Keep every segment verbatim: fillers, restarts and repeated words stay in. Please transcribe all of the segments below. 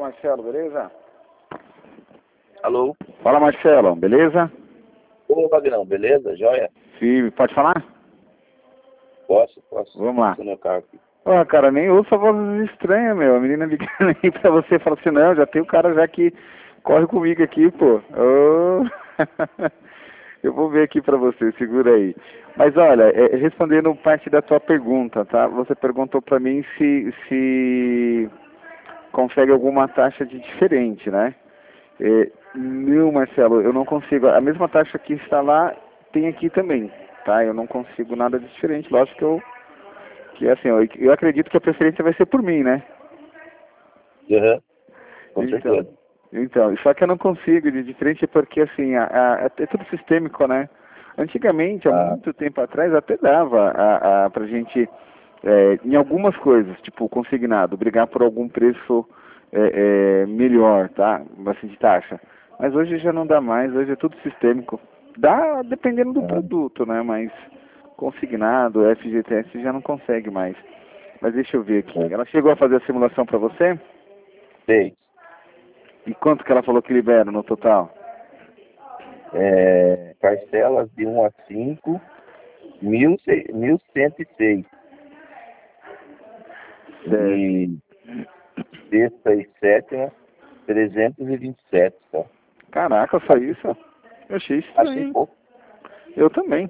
Marcelo, beleza? Alô? Fala, Marcelo, beleza? Ô, Vagnão, beleza? Joia? Sim, pode falar? Posso, posso. Vamos lá. Tô no carro aqui. Ó, cara, nem ouço a voz estranha, meu. A menina ligando aí pra você e fala assim, não, já tem o cara já que corre comigo aqui, pô. Ô. Eu vou ver aqui pra você, segura aí. Mas olha, é, respondendo parte da tua pergunta, tá? Você perguntou pra mim se, se consegue alguma taxa de diferente, né? É, não, Marcelo, eu não consigo. A mesma taxa que está lá tem aqui também, tá? Eu não consigo nada de diferente. Lógico que eu, que assim, eu, eu acredito que a preferência vai ser por mim, né? Aham, com Então, certeza. então, só que eu não consigo de diferente porque assim, a, a, é tudo sistêmico, né? Antigamente, há Ah, muito tempo atrás, até dava a, a, pra gente, é, em algumas coisas, tipo consignado, brigar por algum preço é, é, melhor, tá? Assim, de taxa. Mas hoje já não dá mais, hoje é tudo sistêmico. Dá dependendo do ah, produto, né? Mas consignado, F G T S já não consegue mais. Mas deixa eu ver aqui. é. Ela chegou a fazer a simulação para você? Sei. E quanto que ela falou que libera no total? É, parcelas de um a cinco, mil, mil cento e seis. Certo. E sexta e sétima, trezentos e vinte e sete só. Caraca, só Achei isso? pouco. Eu achei Achei estranho. pouco. Eu também.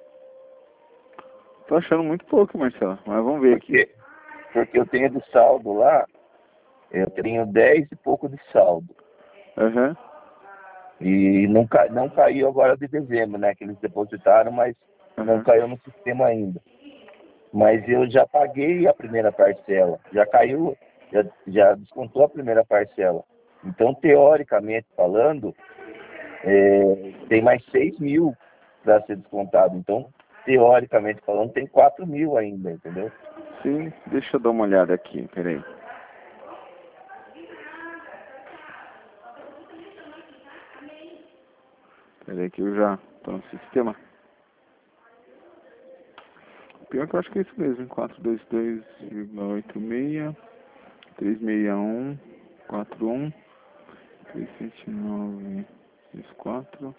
Tô achando muito pouco, Marcelo. Mas vamos ver aqui. Porque, porque eu tenho de saldo lá, eu tenho dez e pouco de saldo. Aham. E não, ca... não caiu agora de dezembro, né? Que eles depositaram, mas não Aham. caiu no sistema ainda. Mas eu já paguei a primeira parcela. Já caiu, já, já descontou a primeira parcela. Então, teoricamente falando, é, tem mais seis mil para ser descontado. Então, teoricamente falando, tem quatro mil ainda, entendeu? Sim, deixa eu dar uma olhada aqui, peraí. Peraí que eu já tô no sistema. Pior que eu acho que é isso mesmo, quatrocentos e vinte e dois vírgula oitenta e seis, trezentos e sessenta e um, quarenta e um, trezentos e nove, vinte e quatro.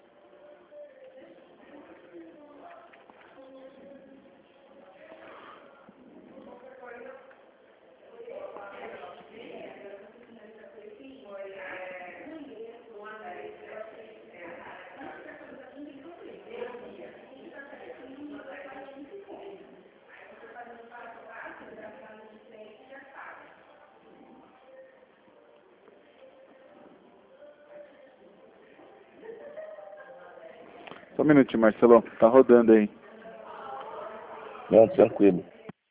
Só um minutinho, Marcelo. Tá rodando aí. Não, tranquilo.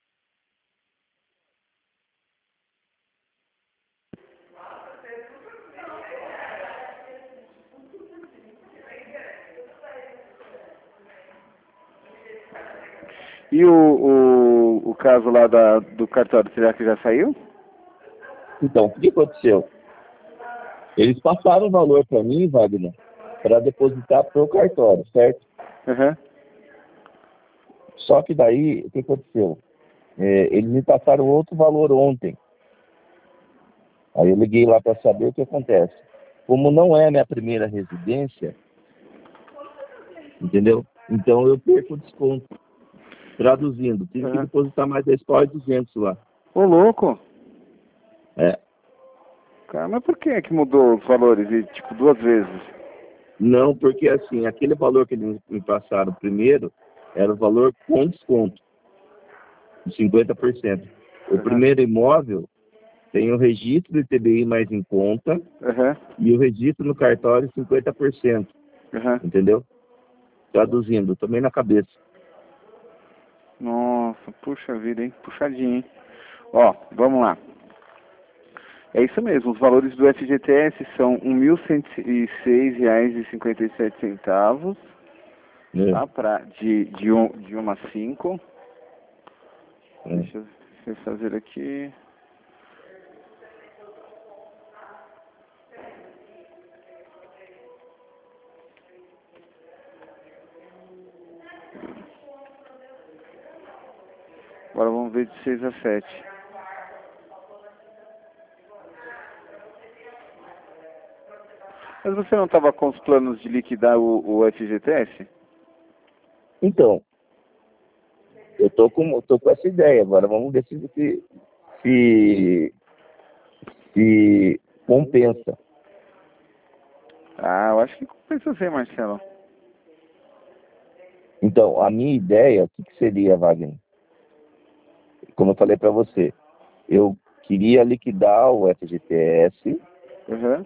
E o, o, o caso lá da, do cartório, será que já saiu? Então, o que aconteceu? Eles passaram o valor para mim, Wagner, para depositar para o cartório, certo? Aham. Só que daí, o que aconteceu? É, eles me passaram outro valor ontem. Aí eu liguei lá para saber o que acontece. Como não é minha primeira residência, entendeu? Então eu perco o desconto. Traduzindo, tive que Aham. depositar mais dez pau e duzentos lá. Ô, louco. É. Cara, mas por que que mudou os valores, e, tipo, duas vezes? Não, porque assim, aquele valor que eles me passaram primeiro era o valor com desconto, de cinquenta por cento. O Aham. primeiro imóvel tem o registro do I T B I mais em conta Aham. e o registro no cartório cinquenta por cento, Aham. entendeu? Traduzindo, também na cabeça. Nossa, puxa vida, hein? Puxadinho, hein? Ó, vamos lá. É isso mesmo, os valores do F G T S são um mil cento e seis reais e cinquenta e sete centavos, Né? tá? Pra, de, de, um, de uma a cinco. É. Deixa eu fazer aqui. Agora vamos ver de seis a sete. Mas você não estava com os planos de liquidar o, o F G T S? Então, eu tô com, tô com essa ideia agora. Vamos ver se, se, se, se compensa. Ah, eu acho que compensa sim, Marcelo. Então, a minha ideia, o que, que seria, Wagner? Como eu falei para você, eu queria liquidar o F G T S Uhum.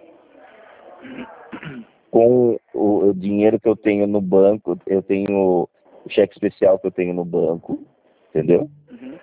com o, o dinheiro que eu tenho no banco. Eu tenho o cheque especial que eu tenho no banco, entendeu? Uhum.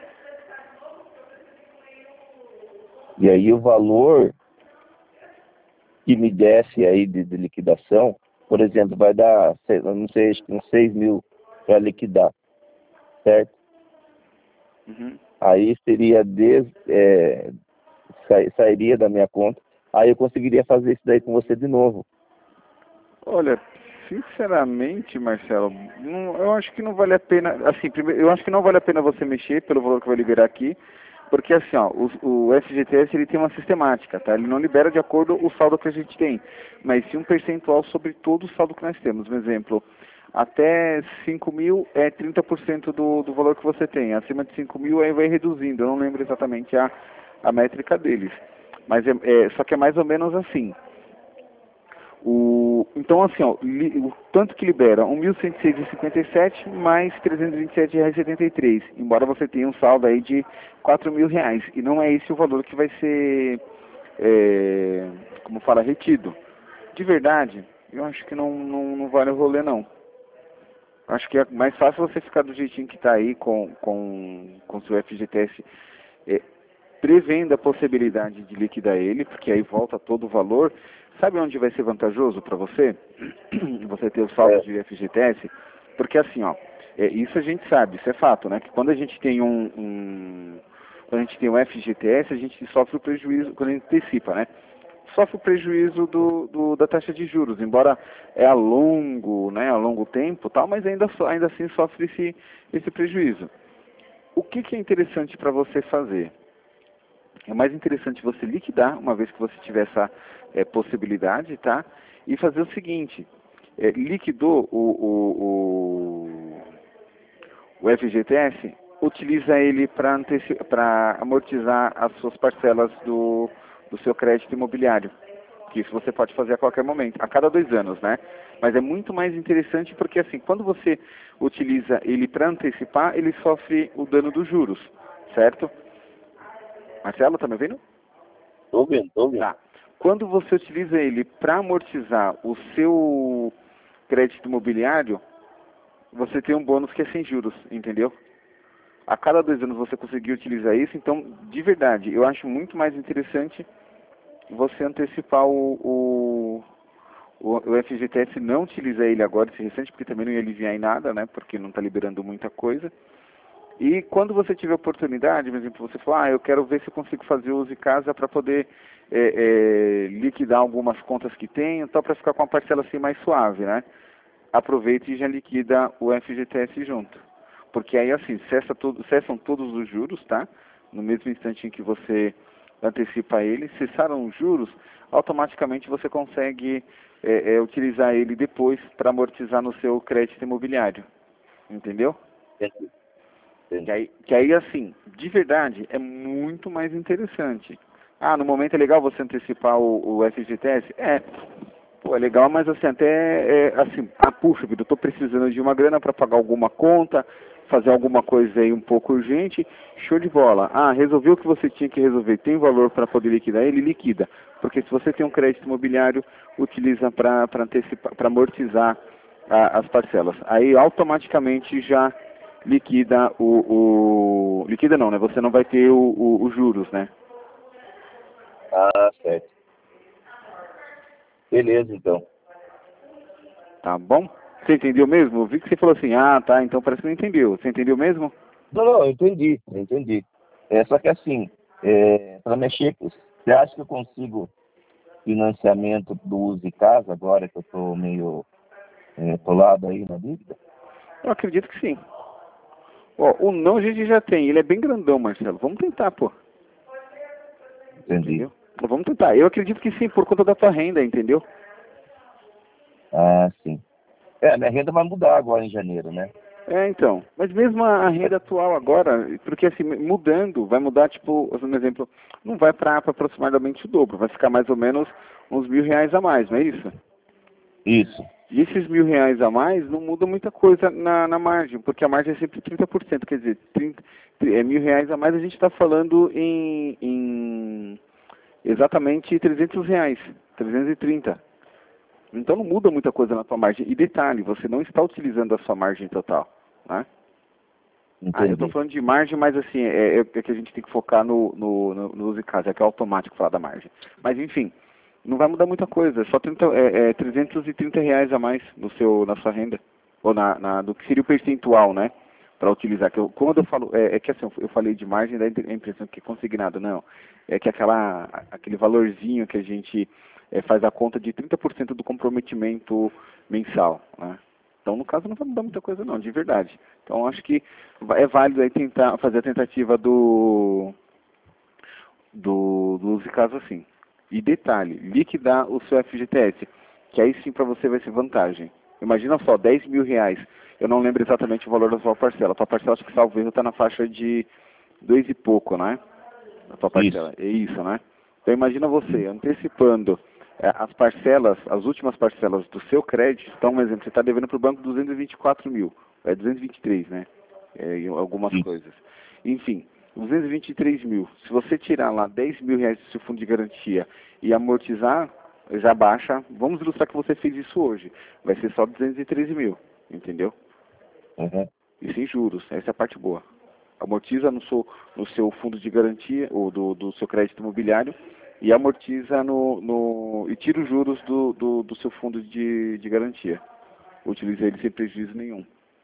E aí o valor que me desse aí de, de liquidação, por exemplo, vai dar, eu não sei, acho que uns seis mil para liquidar, certo? Uhum. Aí seria des, é, sa, sairia da minha conta, aí eu conseguiria fazer isso daí com você de novo. Olha, sinceramente, Marcelo, não, eu acho que não vale a pena, assim, primeiro, eu acho que não vale a pena você mexer pelo valor que vai liberar aqui, porque assim, ó, o, o F G T S ele tem uma sistemática, tá? Ele não libera de acordo com o saldo que a gente tem, mas sim um percentual sobre todo o saldo que nós temos. Um exemplo, até cinco mil é trinta por cento do, do valor que você tem, acima de cinco mil aí vai reduzindo, eu não lembro exatamente a, a métrica deles, mas é, é, só que é mais ou menos assim. O, então, assim, ó, li, o tanto que libera um mil cento e seis vírgula cinquenta e sete mais trezentos e vinte e sete reais e setenta e três, embora você tenha um saldo aí de quatro mil reais. E não é esse o valor que vai ser, é, como fala, retido. De verdade, eu acho que não, não, não vale o rolê, não. Acho que é mais fácil você ficar do jeitinho que está aí com com, com seu F G T S, é, prevendo a possibilidade de liquidar ele, porque aí volta todo o valor. Sabe onde vai ser vantajoso para você? Você ter o saldo É, de F G T S? Porque assim, ó, é, isso a gente sabe, isso é fato, né? Que quando a gente tem um, um quando a gente tem um F G T S, a gente sofre o prejuízo, quando a gente antecipa, né? Sofre o prejuízo do, do, da taxa de juros, embora é a longo, né, a longo tempo, tal, mas ainda, so- ainda assim sofre esse, esse prejuízo. O que, que é interessante para você fazer? É mais interessante você liquidar, uma vez que você tiver essa é, possibilidade, tá? E fazer o seguinte, é, liquidou o, o, o, o F G T S, utiliza ele para amortizar as suas parcelas do, do seu crédito imobiliário. Que isso você pode fazer a qualquer momento, a cada dois anos, né? Mas é muito mais interessante porque, assim, quando você utiliza ele para antecipar, ele sofre o dano dos juros, certo? Marcelo, tá me ouvindo? tô vendo, tô vendo. Tá. Quando você utiliza ele para amortizar o seu crédito imobiliário, você tem um bônus que é sem juros, entendeu? A cada dois anos você conseguir utilizar isso, então, de verdade, eu acho muito mais interessante você antecipar o, o, o, o F G T S, não utilizar ele agora, esse recente, porque também não ia aliviar em nada, né? Porque não está liberando muita coisa. E quando você tiver oportunidade, por exemplo, você falar, ah, eu quero ver se eu consigo fazer uso de casa para poder é, é, liquidar algumas contas que tenho, tal, para ficar com a parcela assim mais suave, né? Aproveita e já liquida o F G T S junto. Porque aí, assim, cessa todo, cessam todos os juros, tá? No mesmo instante em que você antecipa ele, cessaram os juros, automaticamente você consegue é, é, utilizar ele depois para amortizar no seu crédito imobiliário. Entendeu? Entendi, Que entendi. aí, que aí, assim, de verdade, é muito mais interessante. Ah, no momento é legal você antecipar o, o F G T S? É, pô, é legal, mas assim, até, é, assim, ah, puxa vida, eu tô precisando de uma grana para pagar alguma conta, fazer alguma coisa aí um pouco urgente, show de bola. Ah, resolveu o que você tinha que resolver, tem valor para poder liquidar, ele liquida. Porque se você tem um crédito imobiliário, utiliza para antecipar, para amortizar a, as parcelas. Aí automaticamente já liquida o, o... Liquida não, né? Você não vai ter o, o, os juros, né? Ah, certo. Beleza, então. Tá bom? Você entendeu mesmo? Eu vi que você falou assim, ah, tá, então parece que não entendeu. Você entendeu mesmo? Não, não, eu entendi, eu entendi. É, só que assim, é, para mexer, você acha que eu consigo financiamento do uso de casa agora que eu estou meio é, atolado aí na dívida? Eu acredito que sim. Ó, o não a gente já tem, ele é bem grandão, Marcelo. Vamos tentar, pô. Entendi. Entendeu? Vamos tentar. Eu acredito que sim, por conta da tua renda, entendeu? Ah, sim. É, minha renda vai mudar agora em janeiro, né? É, então. Mas mesmo a, a renda atual agora, porque assim, mudando, vai mudar, tipo, um exemplo, não vai para aproximadamente o dobro, vai ficar mais ou menos uns mil reais a mais, não é isso? Isso. E esses mil reais a mais não muda muita coisa na, na margem, porque a margem é sempre trinta por cento, quer dizer, trinta, é, mil reais a mais a gente está falando em, em exatamente trezentos reais, trezentos e trinta. Então não muda muita coisa na tua margem. E detalhe, você não está utilizando a sua margem total, né? Ah, eu estou Entendi. falando de margem, mas assim, é, é que a gente tem que focar no, no, no, no use caso, é que é automático falar da margem. Mas enfim, não vai mudar muita coisa, só trinta, é, é, trezentos e trinta reais a mais no seu, na sua renda, ou na, na do que seria o percentual, né? Para utilizar. Que eu, quando eu falo, é, é que assim, eu falei de margem, dá a impressão que é consignado, não. É que aquela, aquele valorzinho que a gente é, faz a conta de trinta por cento do comprometimento mensal, né? Então, no caso, não vai mudar muita coisa, não, de verdade. Então, acho que é válido aí tentar fazer a tentativa do, do, do use caso assim. E detalhe, liquidar o seu F G T S, que aí sim para você vai ser vantagem. Imagina só, dez mil reais. Eu não lembro exatamente o valor da sua parcela. A tua parcela, acho que salvo erro, está na faixa de dois e pouco, né? A tua Isso. parcela. É isso, né? Então imagina você antecipando é, as parcelas, as últimas parcelas do seu crédito. Então, um exemplo, você está devendo para o banco duzentos e vinte e quatro mil. É duzentos e vinte e três, né? É, em algumas Isso. coisas. Enfim, duzentos e vinte e três mil. Se você tirar lá dez mil reais do seu fundo de garantia e amortizar, já baixa. Vamos ilustrar que você fez isso hoje. Vai ser só duzentos e treze mil. Entendeu? Uhum. E sem juros. Essa é a parte boa. Amortiza no seu, no seu fundo de garantia, ou do, do seu crédito imobiliário, e amortiza no, no e tira os juros do, do, do seu fundo de, de garantia. Utiliza ele sem prejuízo nenhum.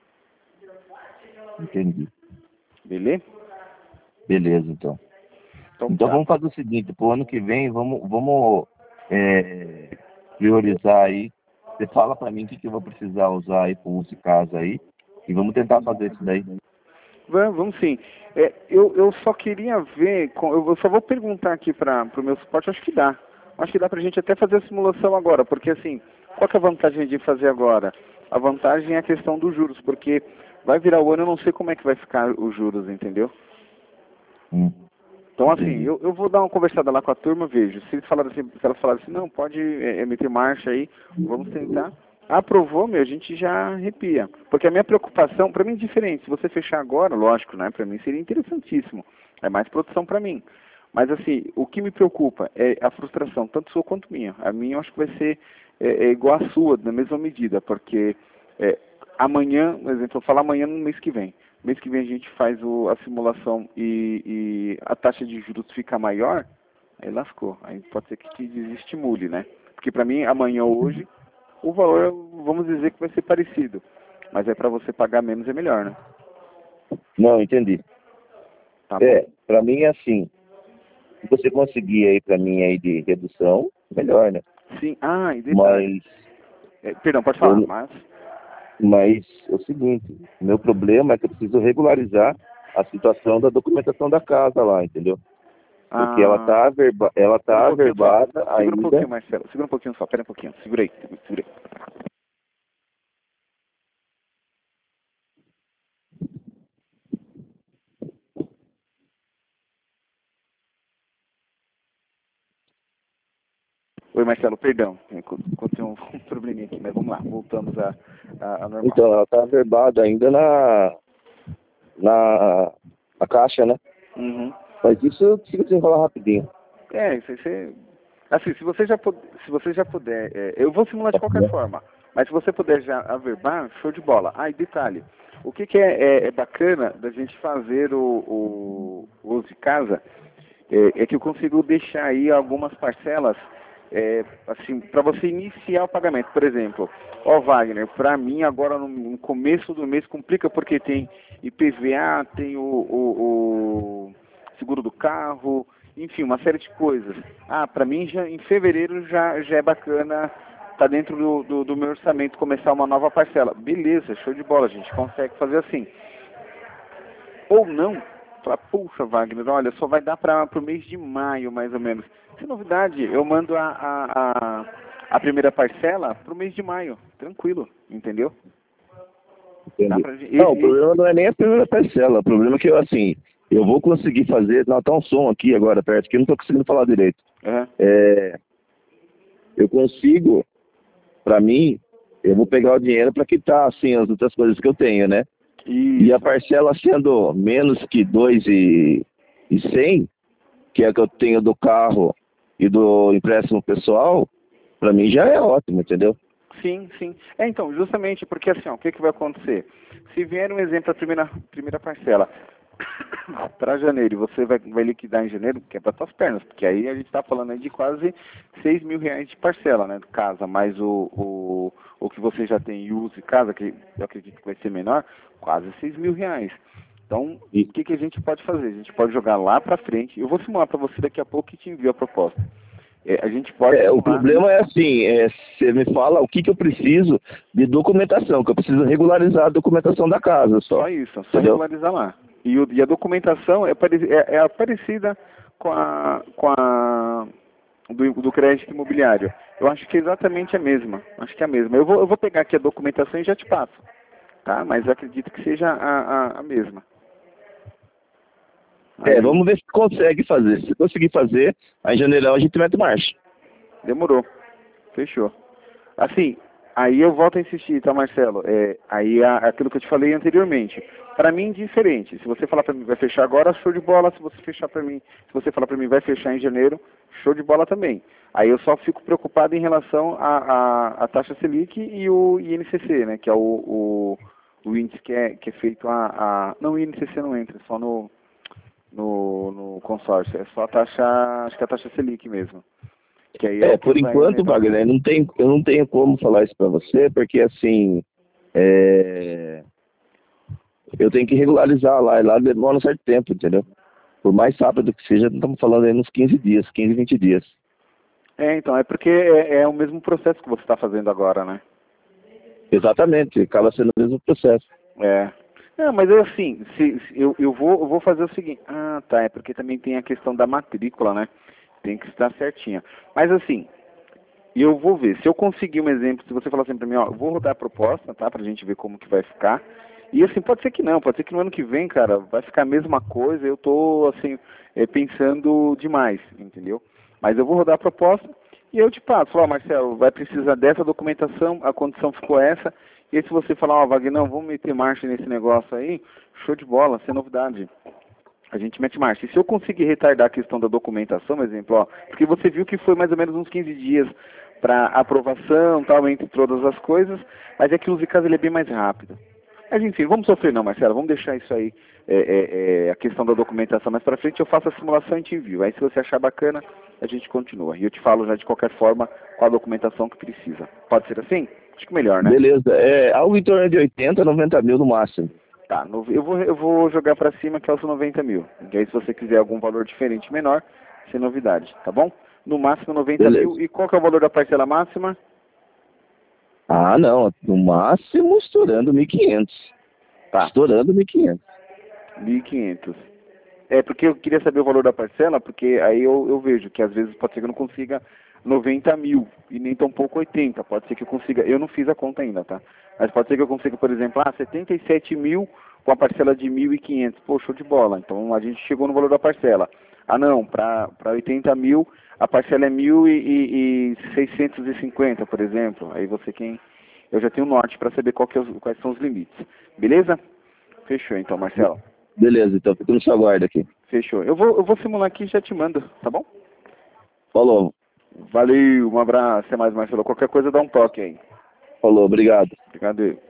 Entendi. Beleza? Beleza, então. Então Então tá. vamos fazer o seguinte, pro ano que vem, vamos, vamos é, priorizar aí. Você fala para mim o que, que eu vou precisar usar aí para uso de casa aí. E vamos tentar fazer isso daí. Vamos, vamos sim. É, eu, eu só queria ver, com- eu só vou perguntar aqui para o meu suporte, acho que dá. Acho que dá para a gente até fazer a simulação agora, porque assim, qual que é a vantagem de fazer agora? A vantagem é a questão dos juros, porque vai virar o ano, eu não sei como é que vai ficar os juros, entendeu? Hum, Então, assim, entendi. eu, eu vou dar uma conversada lá com a turma, vejo. Se eles falaram assim, se elas falaram assim, não, pode é, é, meter marcha aí, vamos tentar. Aprovou, meu, a gente já arrepia. Porque a minha preocupação, para mim é diferente. Se você fechar agora, lógico, né? Para mim seria interessantíssimo. É mais produção para mim. Mas, assim, o que me preocupa é a frustração, tanto sua quanto minha. A minha eu acho que vai ser é, é igual à sua, na mesma medida, porque é, amanhã, por exemplo, eu falo amanhã no mês que vem. Mês que vem a gente faz o, a simulação e, e a taxa de juros fica maior, aí lascou. Aí pode ser que te desestimule, né? Porque para mim, amanhã ou hoje, o valor, vamos dizer que vai ser parecido. Mas é para você pagar menos é melhor, né? Não, entendi. Tá bom? É, para mim é assim. Se você conseguir aí para mim aí de redução, melhor, né? Sim. Ah, e detalhe. Mas É, perdão, pode falar, eu, mas... mas é o seguinte, meu problema é que eu preciso regularizar a situação da documentação da casa lá, entendeu? Porque ela Ah, tá averba, ela espera um tá pouquinho só. averbada Segura um pouquinho, ainda. Marcelo. Segura um pouquinho só. Pera um pouquinho. Segura aí. Segura aí. Oi, Marcelo, perdão. Encontrei um, um probleminha aqui, mas vamos lá. Voltamos a, a, a normal. Então, ela tá averbada ainda na, na, na caixa, né? Uhum. Mas isso eu consigo desenrolar rapidinho. É, isso aí você... Assim, se você já, pu- se você já puder... é, eu vou simular de qualquer forma. Mas se você puder já averbar, show de bola. Ah, e detalhe. O que, que é, é- é bacana da gente fazer o, o, o uso de casa é, é que eu consigo deixar aí algumas parcelas é, assim, para você iniciar o pagamento. Por exemplo, ó Wagner, para mim agora no, no começo do mês complica porque tem I P V A, tem o, o, o seguro do carro, enfim, uma série de coisas. Ah, para mim já em fevereiro já, já é bacana, tá dentro do, do, do meu orçamento começar uma nova parcela. Beleza, show de bola, a gente consegue fazer assim. Ou não, falar, puxa, Wagner, olha, só vai dar para o mês de maio, mais ou menos. Sem novidade, eu mando a, a, a, a primeira parcela para o mês de maio, tranquilo, entendeu? Entendi. Pra... E, não, e... o problema não é nem a primeira parcela, o problema é que eu, assim, eu vou conseguir fazer, não, tá um som aqui agora perto, que eu não tô conseguindo falar direito. Uhum. É, eu consigo, para mim, eu vou pegar o dinheiro para quitar, assim, as outras coisas que eu tenho, né? Isso. E a parcela sendo menos que dois e cem, que é a que eu tenho do carro e do empréstimo pessoal, para mim já é ótimo, entendeu? Sim, sim. É, então, justamente porque assim, ó, o que, que vai acontecer? Se vier um exemplo, a primeira, primeira parcela para janeiro e você vai, vai liquidar em janeiro, que é para suas pernas, porque aí a gente está falando aí de quase seis mil reais de parcela, né, de casa, mais o, o, o que você já tem em uso de casa, que eu acredito que vai ser menor, quase seis mil reais. Então, E... o que, que a gente pode fazer? A gente pode jogar lá para frente. Eu vou simular para você daqui a pouco e te envio a proposta. É, a gente pode É, o simular... problema é assim, é, você me fala o que, que eu preciso de documentação, que eu preciso regularizar a documentação da casa só. Só isso, só entendeu? regularizar lá. E, o, e a documentação é, pare, é, é parecida com a, com a do, do crédito imobiliário. Eu acho que é exatamente a mesma. Acho que é a mesma. Eu vou, eu vou pegar aqui a documentação e já te passo. Tá? Mas eu acredito que seja a, a, a mesma. Aí, É, vamos ver se consegue fazer. Se conseguir fazer, aí em janeirão a gente mete marcha. Demorou. Fechou. Assim, aí eu volto a insistir, tá, Marcelo? É, aí é aquilo que eu te falei anteriormente. Para mim, diferente. Se você falar para mim vai fechar agora, show de bola. Se você fechar para mim, se você falar para mim vai fechar em janeiro, show de bola também. Aí eu só fico preocupado em relação à a, a, a taxa Selic e o I N C C, né? Que é o, o, o índice que é, que é feito a, a... Não, o I N C C não entra, só no, no, no consórcio. É só a taxa, acho que é a taxa Selic mesmo. Que aí é, É, o que por vai enquanto, Wagner, não tem, eu não tenho como falar isso para você, porque assim, é, eu tenho que regularizar lá, e lá demora um certo tempo, entendeu? Por mais rápido que seja, estamos falando aí uns quinze dias, quinze, vinte dias. É, então, é porque é, é o mesmo processo que você está fazendo agora, né? Exatamente, acaba sendo o mesmo processo. É. Não, mas é assim, se, se eu, eu, vou, eu vou fazer o seguinte. Ah, tá, é porque também tem a questão da matrícula, né? Tem que estar certinha. Mas assim, eu vou ver. Se eu conseguir um exemplo, se você falar assim pra mim, ó, eu vou rodar a proposta, tá? Pra gente ver como que vai ficar. E assim, pode ser que não, pode ser que no ano que vem, cara, vai ficar a mesma coisa, eu tô, assim, é, pensando demais, entendeu? Mas eu vou rodar a proposta e eu te passo, ó, Marcelo, vai precisar dessa documentação, a condição ficou essa, e aí se você falar, ó, Wagner, não, vamos meter marcha nesse negócio aí, show de bola, sem novidade. A gente mete marcha. E se eu conseguir retardar a questão da documentação, exemplo, ó, porque você viu que foi mais ou menos uns quinze dias para aprovação, tal, entre todas as coisas, mas é que o Use Casa ele é bem mais rápido. Mas enfim, vamos sofrer não, Marcelo, vamos deixar isso aí, é, é, é, a questão da documentação mais para frente, eu faço a simulação e te envio. Aí se você achar bacana, a gente continua. E eu te falo já de qualquer forma qual a documentação que precisa. Pode ser assim? Acho que melhor, né? Beleza, é algo em torno de oitenta, noventa mil no máximo. Tá, no, eu, vou, eu vou jogar para cima que é os noventa mil. E aí se você quiser algum valor diferente, menor, sem novidade, tá bom? No máximo noventa Beleza. mil. E qual que é o valor da parcela máxima? Ah, não, no máximo estourando mil e quinhentos. Tá, Estourando mil e quinhentos. mil e quinhentos. É, porque eu queria saber o valor da parcela, porque aí eu, eu vejo que às vezes pode ser que eu não consiga noventa mil e nem tão pouco oitenta. Pode ser que eu consiga, eu não fiz a conta ainda, tá? Mas pode ser que eu consiga, por exemplo, ah, setenta e sete mil com a parcela de mil e quinhentos. Pô, show de bola. Então a gente chegou no valor da parcela. Ah, não, para oitenta mil a parcela é mil e seiscentos e cinquenta, por exemplo. Aí você quem... Eu já tenho um norte para saber qual que é os, quais são os limites. Beleza? Fechou então, Marcelo. Beleza, então fico no seu aguardo aqui. Fechou. Eu vou, eu vou simular aqui e já te mando, tá bom? Falou. Valeu, um abraço. Até mais, Marcelo. Qualquer coisa dá um toque aí. Falou, obrigado. Obrigado.